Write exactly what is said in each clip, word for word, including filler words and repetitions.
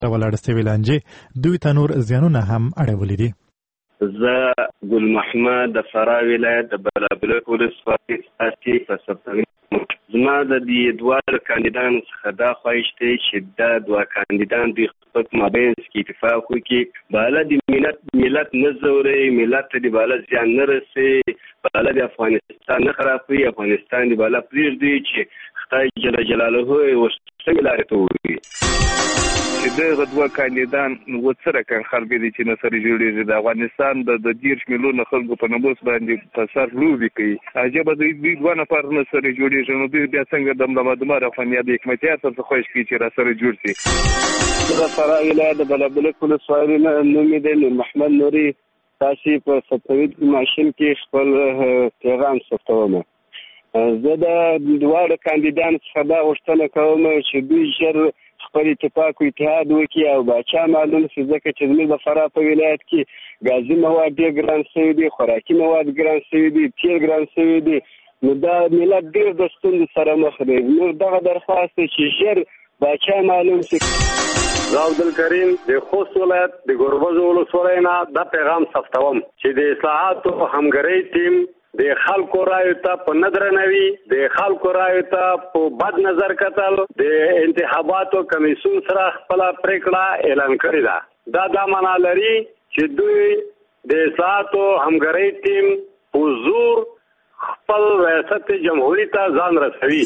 ولاړ سوي لانجې دوی ته نور زیانونه هم اړولي دي. زه ګل محمد د فراه ولایت د بلابلک ولسوالۍ سیاسي فلسفه زما د دې دوه کاندیدانو څخه دا خواهش دی چې دا دوه کاندیدان د خپل مابین کې اتفاق وکړي، بالا د ملت ملت نه زوري، ملت ته د بالا زیان نه رسي، بالا د افغانستان نه خرابوي، افغانستان د بالا پرېږدي چې خدای جل جلاله ورڅنګه لارې ته ووي. چې دغه دوه کاندیدان وڅره کړ خلک دي چې نصر جوړیږي د افغانستان د دیرش میلیونه خلکو په نبوس باندې په سر لوبي کوي. عجبه د دې دوه نفر نصر جوړیږي نو دوی بیا څنګه دمدمه دمر افغانیا د حکمتیار څخه خوښ کی چې را سره جوړ شي. د فراه ولایت د بلابلک ولسوالۍ نه نوم دی نور محمد نوري. تاسو په ستوید ماشین کې خپل پیغام ثبتوم. زه د دوه کاندیدانو څخه دا غوښتنه کوم چې دوی ژر خپل اتفاق او اتحاد وکړي او باچا معلوم شي، ځکه چې زموږ د فراه په ولایت کې غازي مواد ډېر ګران شوي دي، خوراکي مواد ګران شوي دي، تیل ګران شوي دي، نو دا ملت ډېر د ستونزو سره مخ دی. نو دغه درخواست دی چې ژر باچا معلوم شي. زه عبدالکریم د خوست ولایت د ګوربز ولسوالۍ نه دا پیغام ثبتوم چې د اصلاحاتو همګرۍ ټیم د خلکو رایو ته په ندرنوي، د خلکو رایو ته په بد نظر کتل، د انتخاباتو کمیسیون سره خپل پریکړه اعلان کړی ده. دا دا معنا لري چې دوی د اصلاحاتو همګرۍ ټیم په زور خپل ریاست جمهوریت ته ځان رسوي.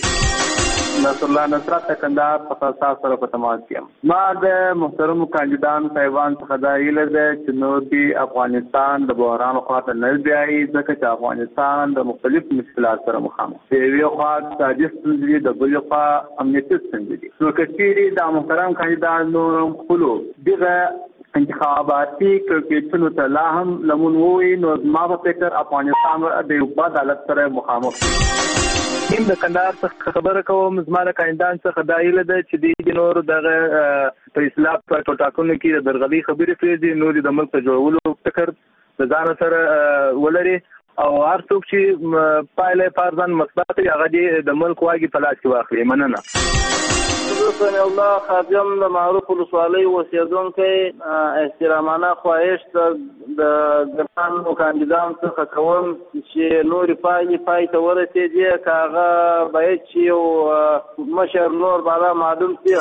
نصر الله نصرت کندهار په تاسو سره په تماس یم. ما د محترم کاندیدان پیوان څخه دا ویل ده چې نو دی افغانستان د بحران خواته نه بیایي، ځکه چې افغانستان د مختلف مشکلات سره مخامخ دی. یو خوا اقتصادي ستونزې، د بل خوا امنیتي ستونزې دي. نو که چیرې د محترم کاندیدان نور خپلو دغه انتخاباتي کرکټونو ته لا هم لمون ووي، نو ما په فکر افغانستان د یو بد حالت سره مخامخ دی. ټیم د کندهار څخه خبره کوم. زما د کاندیدان څخه دا هیله ده چې د نور دغه په اصلاح په ټاکنو کې د درغلي خبرې پرېږدي، نور د ملک ته جوړولو فکر د ځان سره ولري او هر څوک چې پایله فرضاً مثبت وي هغه د ملک واګي په لاس کې واخلي. مننه. سمع الله خادم د معروف ولسوالۍ اوسېدونکی احترامانه خواهش د ګرانو کاندیدانو څخه کوم چې نورې پایلې پای ته ورسېدي، که هغه باید چې یو مشر نور بالا معلوم شي.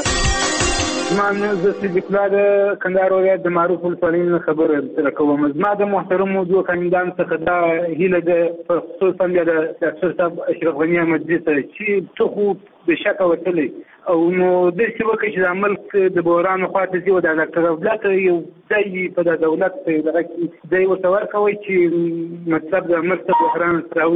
زما زه صدیق الله د کندهار ولایت د معروف ولسوالۍ نه خبره سره کوم. زما د محترمو دوه کاندیدانو څخه دا هیله ده، خصوصا د ډاکټر صاحب اشرف غني احمدزي سره چې څه خو بېشکه وتلی او نو داسې وکړي چې د ملک د بحرانو خواته ځي او د ډاکټر عبدالله ته یو ځای په د دولت په دغه کې ځای ورته ورکوئ چې مطلب د ملک د بحران سره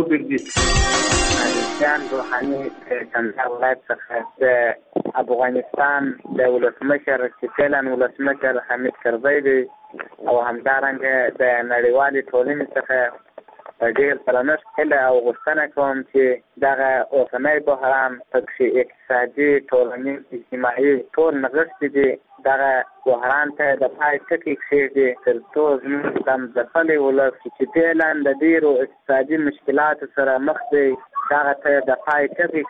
وګرځي. جان روحاني کندهار ولایت څخه د افغانستان د ولسمشر چې فعلا ولسمشر حمید کرزی دی او همدارنګه د نړیوالې ټولنې څخه ډېر پرانست هیله او غوښتنه کوم چې دغه اوسنی بحران پکې اقتصادي، ټولنیز، اجتماعي ټول نغښتې دي، دغه بحران ته د پای ټکی کښېږدي تر څو زموږ د ځپلي ولس چې فعلا د ډېرو اقتصادي مشکلاتو سره مخ دی دغه ته د پای ټکی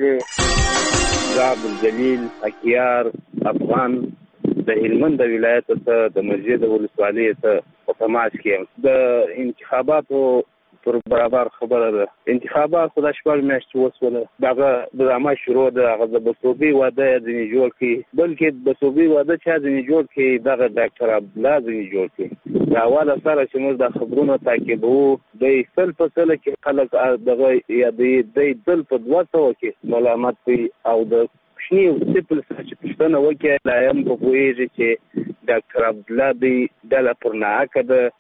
کښېږدي. زه عبدالجلیل حکیار افغان د هلمند ولایت څخه د مسجد ولسوالۍ څخه په تماس کې یم. د انتخاباتو پر برابر خبره ده. انتخابات خو د شپږ میاشتې وسوله، دغه ډرامه شروع ده، هغه د بسوبي واده یې ځینې جوړ کړي، بلکې بسوبي واده چا ځینې جوړ کړي، دغه ډاکټر عبدالله ځینې جوړ کړي. د اوله سره چې موږ د خبرونو تعقیبوو دی سل په سله کې خلک دغه یادوي، دی دل په دوه سوه کې ملامت کوي او د کوچني سپل سره چې پوښتنه وکړي لا هم په پوهېږي چې ډاکټر عبدالله دی ډله پر ناحقه ده.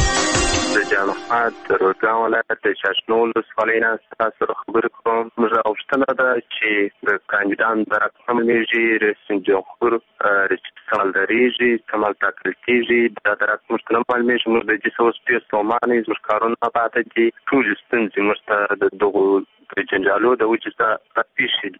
د جان محمد د روزګان ولایت د چاشنو ولسوالۍ نه ستاسو سره خبرې کوم. زموږ غوښتنه ده چې د کاندیدان درک معلومېږي، رئیس جمهور رئیس درېږي، کمال ټاکل کېږي، دا درک موږ ته نه معلومېږي. موږ د دې څه سپېڅ ستومانه یو، زموږ کارونه پاته دي، ټولې ستونزې موږ ته د دغو جنجالو د وجې څخه راپېښې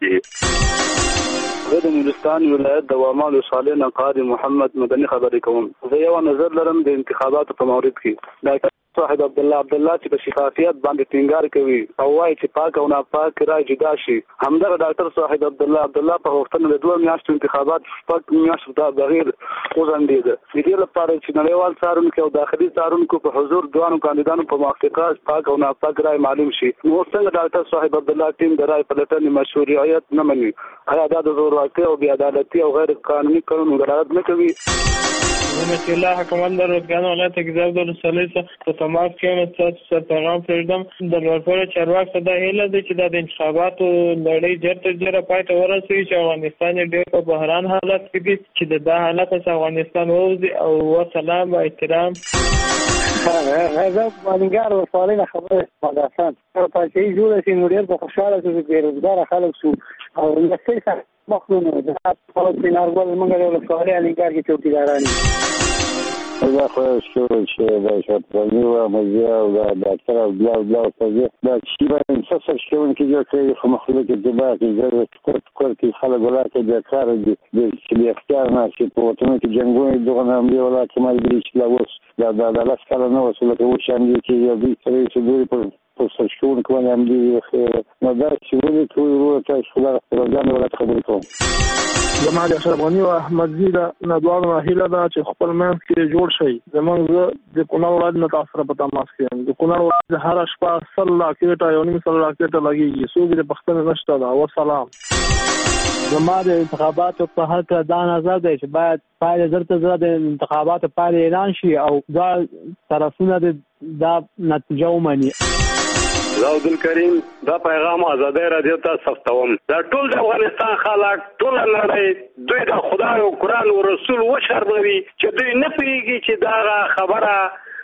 دي. زه د نورستان ولایت د واما ولسوالۍ نه قاضي محمد مدني خبرې کوم. زه یو نظر لرم د انتخاباتو په مورد کې. دا صاحب عبد الله عبد الله چې په شفافیت باندې ټینګار کوي او وايي چې پاک او ناپاک رای جدا شي. همدغه ډاکټر صاحب عبد الله عبد الله په وختونو د دوه میاشتو انتخابات شپږ میاشتو دا بغیر وزندید. د دې لپاره چې نړیوال څارونکو او داخلي څارونکو په حضور دوه کاندیدانو په موافقت پاک او ناپاک رای معلوم شي. نو څنګه ډاکټر صاحب عبد الله ټیم د رای پلټنې مشروعیت نه مني؟ آیا دا د زورواکۍ او بې عدالتي او غیر قانوني کړنو دلالت نه کوي؟ زمت الله حکومت در روزگان ولایت گذار در رساله سا تماس که مستاس سر پیغام پردم در ورفور چرواک صدا هیله ده چې د انتخاباتو لړۍ جر تر جره پای ته ورسوي چې افغانستان ډېر په بحران حالت کې دي چې د دا حالت څخه افغانستان ووځي او وسلام و احترام. هذا مالنګار ولسوالۍ نه خبره مدافعان پاچاهي جوړه شي نو ډېر په خوشحاله شو چې بېروزګاره خلک شو او لسۍ سره مخلونو د خلک په نارګل موږ د ولسوالۍ الینګار کې چوکیداران یو. دا خو شروع چې د شاپرني و مزیا او د ډاکټر او بلا بلا په دا چې باندې څه څه شون کې جو کې خو مخلوق د دماغ کې ضرورت کړ کړ کې خلک ولایت د کار دي چې اختیار نه شي په وطن کې جنگونه دغه نه دی ولایت کې مال بری چې لا وس دا د لاس کله نو وسله کې و شان دي چې یو دې سره چې دوی په په سرشون کوي هم دي نو دا چې ولې ټول ورو ته خلک راځي ولایت خبرې کوم. زما د اشرف غني او احمد زیدا نه دواړو هیله ده چې خپل منځ کې جوړ شي. زمونږ د کونړ ولایت نه تاسو سره په تماس کې یم. د کونړ ولایت هر شپه سل راکټه یو نیم سل راکټه لګیږي. څوک د پښتنه نشته دا و سلام. زما د انتخاباتو په حق دا نظر دی چې باید پایله زرته زره د انتخاباتو پایله اعلان شي او دا طرفونه د نتیجه ومني. زاودل کریم دا پیغام آزادۍ رادیو ته ثبتوم. دا ټول د افغانستان خلک ټول نړۍ دوی د خدای او قرآن او رسول وشرموي چې دوی نه پوهېږي چې دا خبره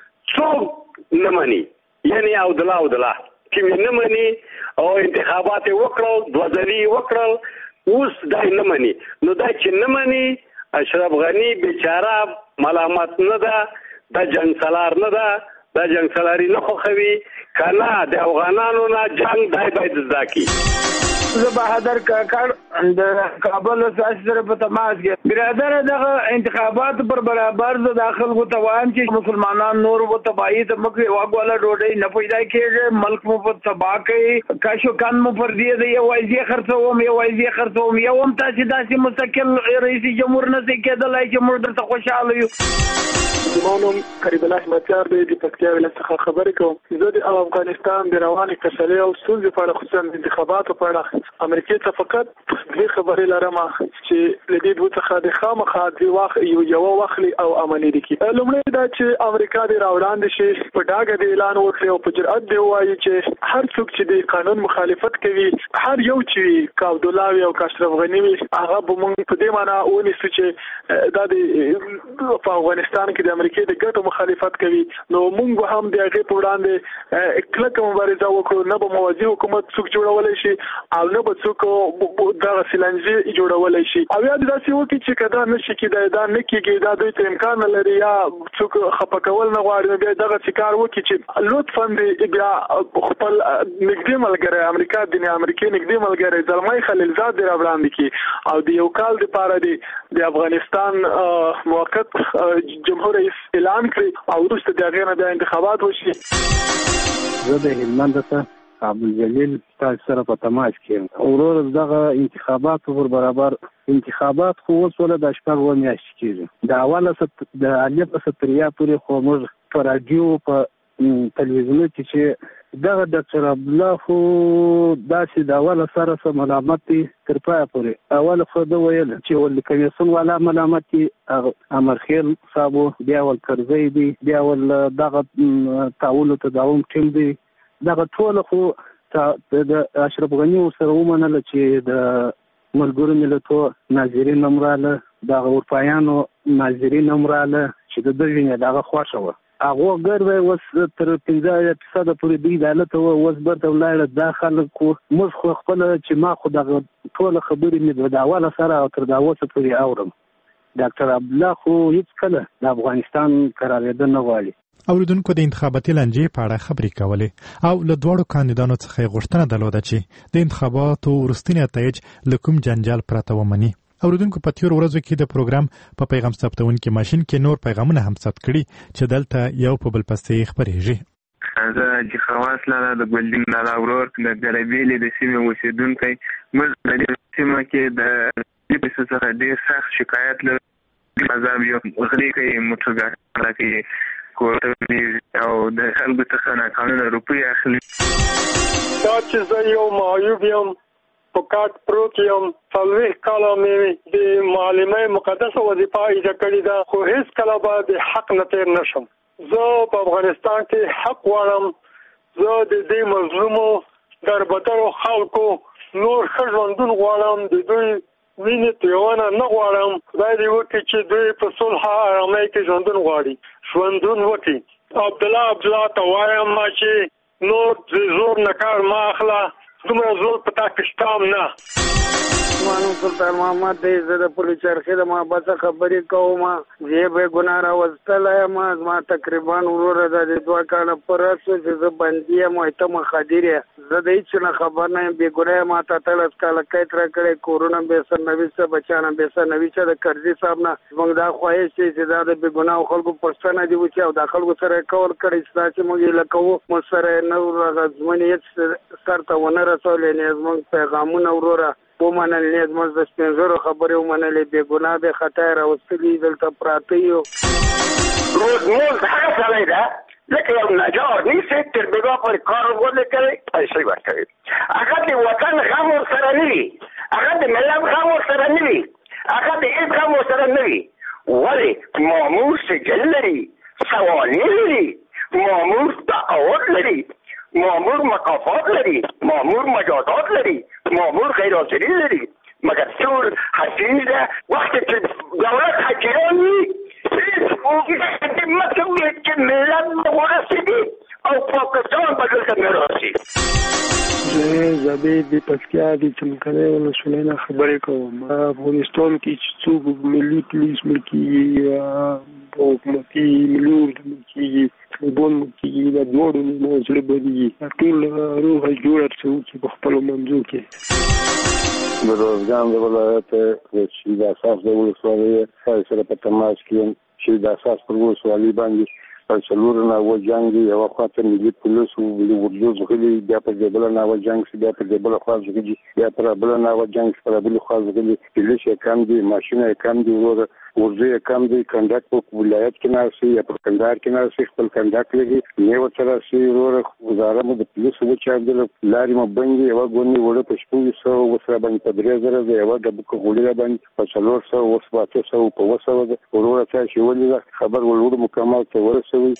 څوک نه مني، یعنی عبدالله عبدالله چې نه مني او انتخابات یې وکړل دوه ځلې یې وکړل اوس دا نه مني. نو دا چې نه مني اشرف غني بیچاره ملامت نه ده، دا جنګ سالار نه ده، دا جنګ سالاري نه خوښوي کنه د افغانانو نه جنگ دای باید زده کی. زه بهادر کاکړ د کابل سیاسي سره په تماس کې برادر دغه انتخابات پر برابر د داخل کو توان چې مسلمانان نور و تباہی ته مکه واګواله ډوډۍ نه پیدا کېږي، ملک مو په تباہ کوي، کاشو کان مو پر دی دی وایي خرڅوم یو وایي خرڅوم یو هم تاسو داسې مستقل رئیس جمهور نه سي کېدلای چې موږ درته خوشاله یو. زمانم قریب الله احمدیار دی د پکتیا ولایت څخه خبرې کوم. زه د افغانستان د رواني کسلې او ستونزې په اړه خصوصا د انتخاباتو په اړه امریکای ته فقط دې خبرې لرم چې لدې دوه څخه د خامخا دی واخ یو یو واخلي او امني دي. لومړی دا چې امریکا د راوړاندې شي په ډاګه د اعلان وکړي او په جرأت دی وایي چې هر څوک چې د قانون مخالفت کوي هر یو چې عبدالله او اشرف غني هغه به موږ په دې معنی ونیسو چې دا د افغانستان کې د امریکای د ګټو مخالفت کوي. نو موږ هم د هغه په وړاندې کلکه مبارزه وکړو، نه به موازی حکومت څوک جوړولای شي او نه به څوک دغه سیلانجي جوړولای شي او یا داسې وکړي چې کدا نشي کېدای دا نه کېږي دا دوی ته امکان نه لري یا څوک خپه کول نه غواړي بیا دغه کار وکړي چې لطفا دې بیا خپل نږدې ملګری امریکا د امریکای نږدې ملګری زلمای خلیلزاد دی راوړاندې کړي او د یو کال لپاره د افغانستان موقت جمهور رئیس اعلان کړي او وروسته د هغې نه بیا انتخابات وشي. زه د هلمند څخه عبدالجلیل تاسو سره په تماس کې یم. ورور دغه انتخاباتو پر برابر انتخابات خو اوس ول د شپږ و میاشتې کېږي. د اوله ست د الیه په ستریا پورې خو موږ په رادیو په تلویزیون کې چې دغه ډاکټر عبدالله خو داسې د اوله سره سره ملامت دي تر پایه پورې. اول خو ده ویل چې ول کمیسیون والا ملامت دي امرخیل صاحبو، بیا ول کرزی دي، بیا ول دغه تعاون تداوم ټیم دي. دغه ټول خو د اشرف غني سره ومنله چې د ملګرو ملتو ناظرین امراله دغه اروپایانو ناظرین امراله چې د دوی دغه خوښه وه. هغه ګرځي اوس تر پنځه فیصده پورې دی دالت او اوس برته ولاړ د خلکو موږ خو خپل چې ما خو دغه ټول خبرې مې د اوله سره او تر دا اوسه پورې اورم. ډاکټر عبدالله خو هیڅ کله د افغانستان قرارداد نه غواړي. اوریدونکو د انتخاباتي لانجې په اړه خبرې کولې او له دواړو کاندیدانو څخه غوښتنه درلوده چې د انتخاباتو وروستي نتایج له کوم جنجال پرته ومني اوریدونکو په تیر ورځو کې د پروګرام په پیغام ثبتونکي ماشين کې نور پیغامونه هم ثبت کړي چې دلته یو په بل پسې خبرېږي. زه چې خواص لاله د ګلدین لاله ورور د ګربېلې د سیمې اوسېدونکی موږ د دې سیمه کې د دې پیسو څخه ډېر سخت شکایت لرو. عذاب یو غلي کوي، موټر ګاډي کوي، کورونه او د خلکو څخه ناقانونه روپۍ اخلي. دا چې زه یو معیوب یم، په کاټ پروت یم، څلوېښت کاله مې د معلمۍ مقدسه وظیفه اجرا کړې ده، خو هېڅ کله به د حق نه تېر نه شم. زه په افغانستان کې حق غواړم. زه د دې مظلومو دربدرو خلکو نور ښه ژوندون غواړم، د دوی وینې تویونه نه غواړم. خدای دې وکړي چې دوی په صلح ارامۍ کې ژوندون غواړي، ژوندون وکړي. عبدالله عبدالله ته وایم چې نور د زور نه کار مه اخله، دومره زور په تا کې شته هم نه. مانو سلطان محمد دی، زه د پلو چرخې د محبت خبرې کوم. زه به ګناه راوستلی یم. زما تقریبا وروره د دې دوه کاله پوره شو چې زه بندي یم او ته مخدر یې. زه د هېڅ نه خبر نه یم، بېګناه یم. ما ته اتلس کاله قید راکړی، کورونه بې سرنویسته، بچیان بې سرنویسته. د کرزي صاحب نه زموږ دا خواهش دی چې دا د بېګناهو خلکو پوښتنه دې وکړي او دا خلکو سره یې کول کړی چې دا چې موږ یې له کوو موږ سره یې نه ژمنې هېڅ سر ته ونه رسولې، نه زموږ پیغامونه وروره ومنل، نه زموږ د سپین ږیرو خبرې ومنلې. بې ګناه بې خطا یې راوستلي، دلته پراته یو. روزموز هغه سړی ده لکه یو نجار نیسي، تر بېګا پورې کار ورباندې کوي، پیسې ورکوي. هغه د وطن غم ورسره نه وي، هغه د ملت غم ورسره نه وي، هغه د هېڅ غم ورسره نه وي. ولې مامور سجل لري، سوانح لري، مامور تقاعد لري، مامور مکافات لري، مامور مجازات لري، مامور غیر حاضري لري. مګر ټول حاضري ده. وخت چې دولت حاضران وي هېڅ موږ مطلب دی چې ملت به ورسېږي او پاکستان به دلته نه راشي. زه زبید د پکتیا د څمکنۍ ولسوالۍ نه خبرې کوم. افغانستان کې چې څوک ملي پولیس ملکېږي، حکومتي ملي اردو ملکېږي، طالبان ملکېږي، دا دواړو نه زړه بدېږي. ټول روغه جوړه څه وکړي په خپلو منځو کې. د روزګان د ولایت د شهید اساس د ولسوالۍ سره په تماس کې یم. شهید اساس پر ولسوالۍ باندې څلور ناوه جنګ دی. یوه خوا ته ملي پولیس اردو زغلي، بیا پر دې بله ناوه جنګ شي، بیا پر دې بله خوا زغلي، بیا پر بله ناوه جنګ شي، پر بلې خوا زغلي. پولیس یې کم دی، ماشین یې کم دی، وروره اردو یې کم دی. کنډک په ولایت کې ناست یا پر کندهار کې ناست، خپل کنډک لګي نه ورته راسي. وروره وزاره مو د پولیسو وچاودله، لارې مو بندې. یوه ګونې وړه په شپږ سوه، اوس را باندې په درې زره ده. یوه ډبوکه غوړي را باندې په څلور سوه، اوس په اته سوه، په اووه سوه ده. وروره تا چې ولیده خبر ولوړو مکمل ته ورسوي.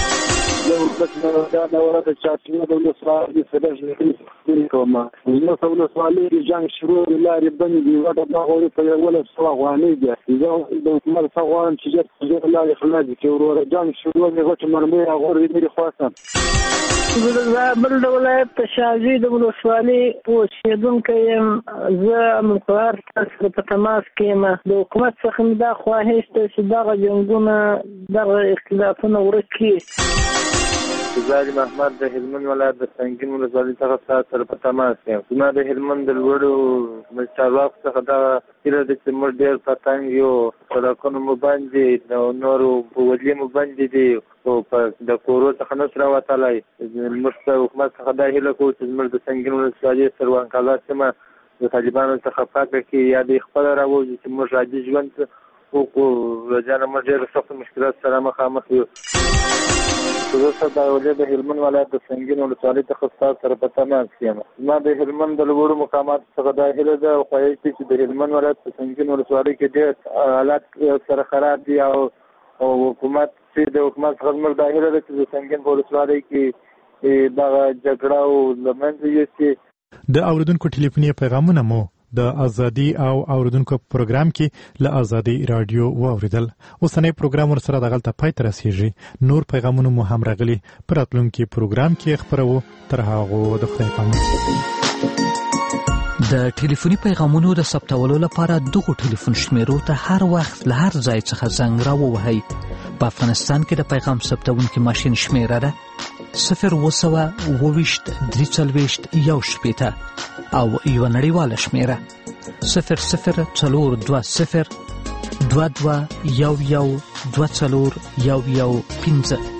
دا نوره د چاپیانو د ولسوالۍ سره خبرې کوم. زموږ په ولسوالۍ کې جنګ شروع دی، لارې بندې دي. یوه ډبه غوړي په یولس سوه افغانۍ ده. زه د حکومت څخه غواړم چې ژر تر ژره لارې خلاصې کړي. وروره جنګ شروع دی، غټې مرمۍ راغورځي لرې خواته. زه د زابل د ولایت په شاهزي د ولسوالۍ اوسېدونکی یم. زه مقرر تاسو په تماس کې یم. د حکومت څخه مې دا خواهش دی چې دغه جنګونه، دغه اختلافونه ورک کړي. زاري محمد د هلمند ولایت د سنګین ولسوالۍ څخه تاسو سره په تماس یم. زما د هلمند د لوړو چارواکو څخه دا هیله ده چې موږ ډېر په تنګ یو، سړکونه مو بند دي، نورو وسلې مو بندې دي، خو د کورو څخه نه شو راوتلی. موږ ته حکومت څخه دا هیله کوو چې زموږ د سنګین ولسوالۍ سروانکاله سیمه د طالبانو څخه پاکه کړي، یا دوی خپله راووځي چې موږ عادي ژوند وکړو. له ځانه موږ ډېر سختو مشکلاتو سره مخامخ یو. زه سرداولي د هلمند ولایت د سنګین ولسوالۍ څخه ستاسو سره په تماس یم. زما د هلمند د لوړو مقاماتو څخه دا هیله ده او خواهش دی چې د هلمند ولایت په سنګین ولسوالۍ کې ډېر حالات سره خراب دي او حکومت چې د حکومت څخه زموږ دا هیله ده چې د سنګین په ولسوالۍ کې دغه جګړه او له منځه یوسي. د اوریدونکو ټلیفوني پیغامونه مو د ازادي او اوریدونکو پروګرام کې له ازادي رادیو واوریدل. اوسنۍ پروګرام ورسره دغلته پای ته رسیږي. نور پیغامونه مو هم راغلي، په راتلونکي پروګرام کې خپروو. تر هغو د خدای پامه. د ټلیفوني پیغامونو د ثبتولو لپاره دغه ټلیفون شمیرو ته هر وخت له هر ځای څخه زنګ راووهئ. په افغانستان کې د پیغام ثبتونکي ماشین شمیره ده صفر اووه سوه اووه ویشت درې څلوېښت یو شپېته او یوه نړیواله شمیره صفر صفر څلور دوه صفر دوه دوه یو یو دوه څلور یو یو پنځه.